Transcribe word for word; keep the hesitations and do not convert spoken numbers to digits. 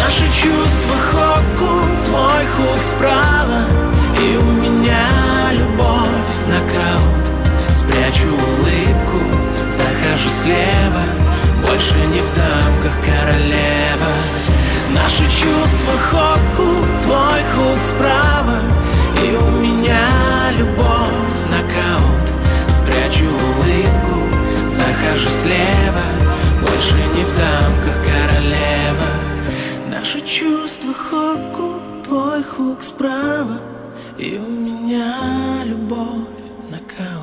Наши чувства хокку, твой хук справа, и у меня любовь нокаут. Спрячу улыбку, захожу слева, больше не в дамках королева. Наши чувства хокку, твой хук справа, и у меня любовь нокаут. Спрячу улыбку, захожу слева, больше не в дамках королева. Наши чувства хокку, твой хук справа, и у меня любовь нокаут.